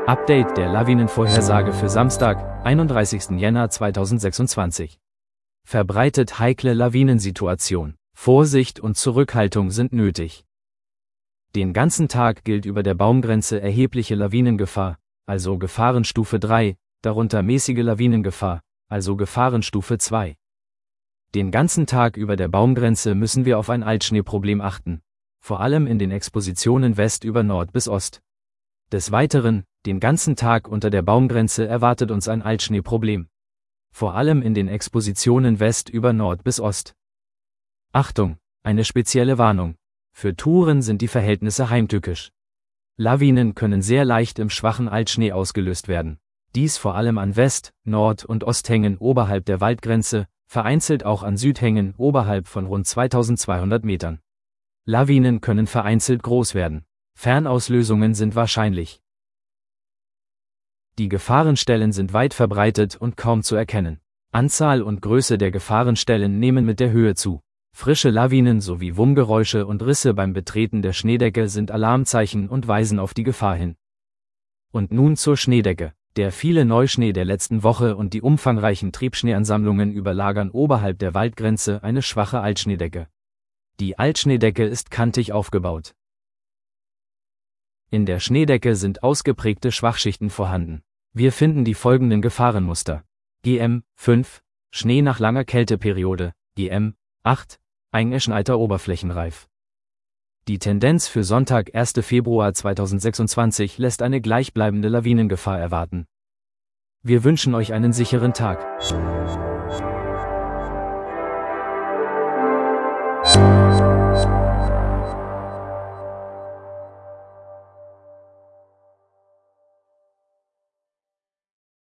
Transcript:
Update der Lawinenvorhersage für Samstag, 31. Jänner 2026. Verbreitet heikle Lawinensituation. Vorsicht und Zurückhaltung sind nötig. Den ganzen Tag gilt über der Baumgrenze erhebliche Lawinengefahr, also Gefahrenstufe 3, darunter mäßige Lawinengefahr, also Gefahrenstufe 2. Den ganzen Tag über der Baumgrenze müssen wir auf ein Altschneeproblem achten, vor allem in den Expositionen West über Nord bis Ost. Des Weiteren, den ganzen Tag unter der Baumgrenze erwartet uns ein Altschneeproblem. Vor allem in den Expositionen West über Nord bis Ost. Achtung, eine spezielle Warnung. Für Touren sind die Verhältnisse heimtückisch. Lawinen können sehr leicht im schwachen Altschnee ausgelöst werden. Dies vor allem an West-, Nord- und Osthängen oberhalb der Waldgrenze, vereinzelt auch an Südhängen oberhalb von rund 2200 Metern. Lawinen können vereinzelt groß werden. Fernauslösungen sind wahrscheinlich. Die Gefahrenstellen sind weit verbreitet und kaum zu erkennen. Anzahl und Größe der Gefahrenstellen nehmen mit der Höhe zu. Frische Lawinen sowie Wummgeräusche und Risse beim Betreten der Schneedecke sind Alarmzeichen und weisen auf die Gefahr hin. Und nun zur Schneedecke. Der viele Neuschnee der letzten Woche und die umfangreichen Triebschneeansammlungen überlagern oberhalb der Waldgrenze eine schwache Altschneedecke. Die Altschneedecke ist kantig aufgebaut. In der Schneedecke sind ausgeprägte Schwachschichten vorhanden. Wir finden die folgenden Gefahrenmuster. GM 5, Schnee nach langer Kälteperiode, GM 8, eingeschneiter Oberflächenreif. Die Tendenz für Sonntag, 1. Februar 2026 lässt eine gleichbleibende Lawinengefahr erwarten. Wir wünschen euch einen sicheren Tag.